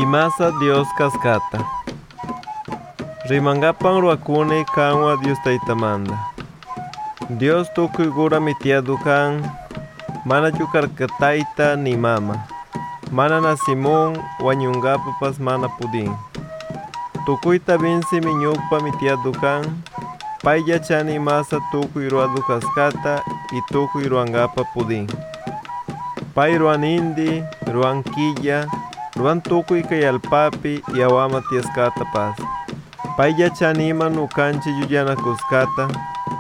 Imasa Dios kaskata. Rimangapan ruakuni kanwa Dios taitamanda. Dios tukuy gura mitiadu kan, mana yukarkataita ni mama. Mana nasimun wanyungapapas mana pudin. Tukuy tabinsi minyukpa mitiadu kan, paya chani masa tukuy ruadu kaskata y tukuy ruangapa pudin. Pay ruan indi, ruan quilla, ruan tukuy kayalpapi y awama tiaskata pas. Pay yachanima nukanchi yuyana kuskata,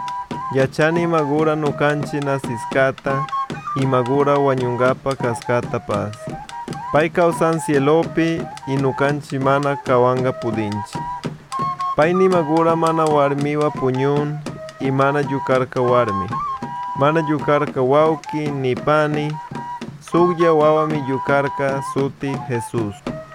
yachani magura nukanchi nasiskata y magura wanyungapa kaskata pas. Pay kausan cielopi y nukanchi mana kawanga pudinchi. Pay ni magura mana warmiwa puñun y mana yukarka warmi. Mana yukarka wauki ni pani, sugya wawami yukarka suti Jesús.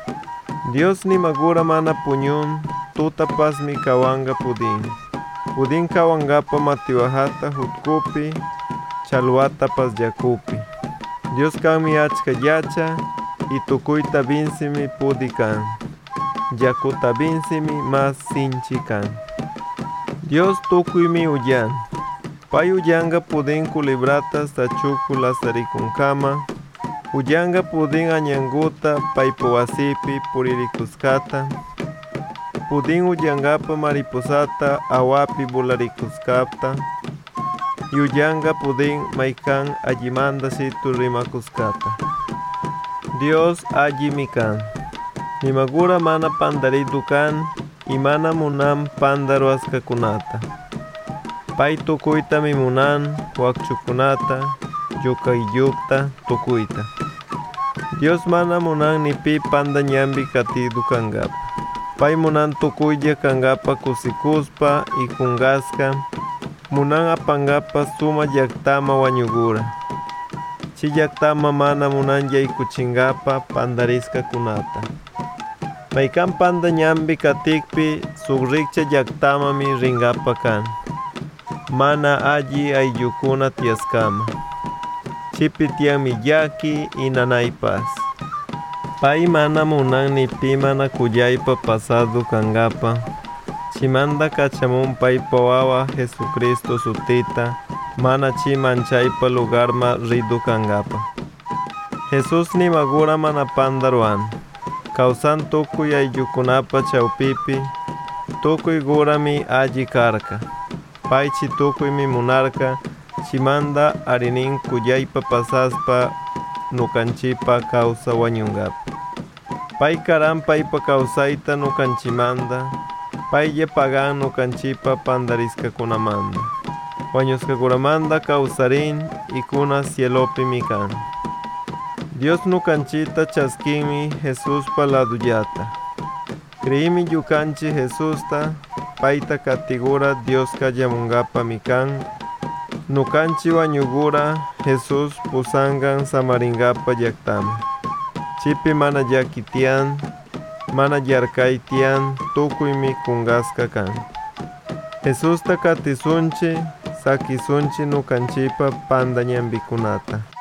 Dios ni magura mana puñun, tuta pas mi kawanga pudin. Pudin kawangapa matiwahata hutkupi, chaluata pas yakupi. Dios kami achka yacha, y tukuyta binsimi pudikan. Yakuta binsimi mas sinchikan. Dios tukuymi uyan. Pay uyanga pudin kulibratas tachuku lasarikunkama. Uyanga pudin añanguta paipowasipi puririkuskata. Pudin uyangapa mariposata awapi bularikuskapta. Y uyanga pudin maikan ajimanda situ rimakuskata. Dios ajimikan. Nimagura mana pandaridukan y mana munam pandaruaskakunata. Pay tukuyta mimunan wakchukunata yukayyukta tukuyta. Dios mana munan ni pi panda ñambi katidu kangapa. Pay munan tukuylla kangapa kusikuspa y kungaska, munan apangapa suma llaktama wañugura. Chi llaktama mana munan yaykuchingapa pandariska kunata. Maykan panda ñambi katikpi sugrikcha llaktama mi ringapa kan. Mana alli aylukuna tiaskama. Chipi tian miyaki y nanaypas. Pay mana munan ni pi mana kuyaypa pasado kangapa. Chimanda kachamun pay pawawa Jesucristo sutita. Mana chi manchaypa lugarma ridu kangapa. Jesús ni magura mana pandaruan. Kausan tukuy ayllukunapa chawpipi. Tukuy gurami alli karka. Pay chi tukuy mi munarka. Chimanda arinin kuyaypa pasaspa nukanchipa causa wañungapa. Pay karan paypa kausayta nukanchimanda. Paylla pagan nukanchipa pandariska kunamanda. Wañuskakuramanda kausarin y kuna cielopi mikan. Dios nukanchita chaskinmi Jesús paladuyata. Creimi yukanchi Jesusta, payta katigura Dios kayamungapa mikan. Nukanchi wañugura Jesús pusangan samaringapa yaktama. Chipi mana yakitian, mana yarkaitian, tukuymi kungaska kan. Jesús ta katisunchi, sakisunchi nukanchipa panda ñambikunata.